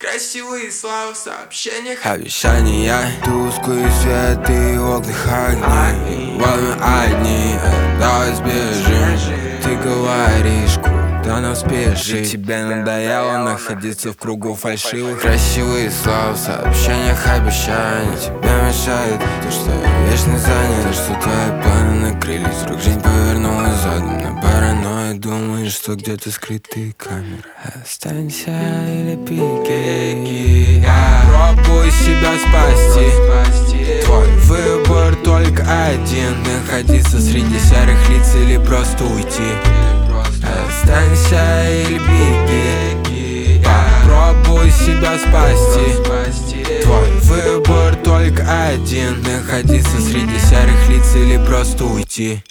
Красивые слова в сообщениях, обещания, тусклый свет и огненных огней. Вот мы одни, давай сбежим. Ты говоришь, куда нам спешить? Тебе надоело находиться в кругу фальшивых. Красивые слова в сообщениях, обещания. Тебе мешает то, что я вечно занят, то, что твои планы накрылись. Вдруг жизнь повернулась задом на паранойю. Думаешь, что где-то скрытые камеры. Останься или пикей. Пробуй себя спасти. Твой выбор только один: находиться среди серых лиц или просто уйти. Останься или беги. Попробуй себя спасти. Твой выбор только один: находиться среди серых лиц или просто уйти.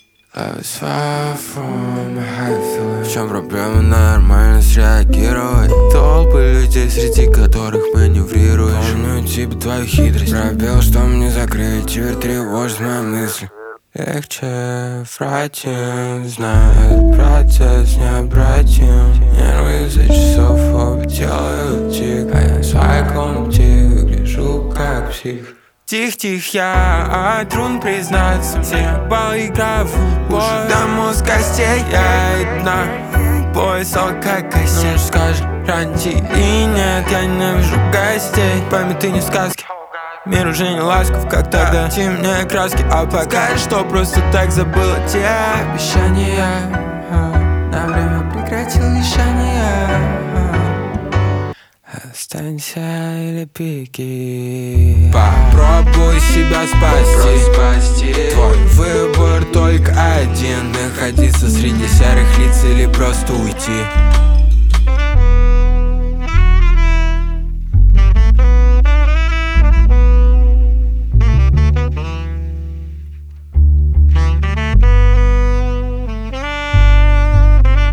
В чем проблема нормально среагировать? Толпы людей, среди которых маневрируешь. Помню типа твою хитрость. Пробел, что мне закрыть, теперь тревожит мои мысли. Легче вратим, знает процесс необратим. Нервы за часов оба делают тик, а я в своей комнате гляжу как псих. Тих-тих, я трудно признаться, все баллы играю в футбол. Уже до мозга костей, я одна пояс как кассет. Скажешь, раньте или нет, я ненавижу гостей. Пойми, ты не в сказке, мир уже не ласков, как тогда. Темнее краски, а пока скажешь, что просто так забыла те обещания. На время прекратил лишение. Останься или беги. Попробуй себя спасти. Твой выбор только один: находиться среди серых лиц или просто уйти.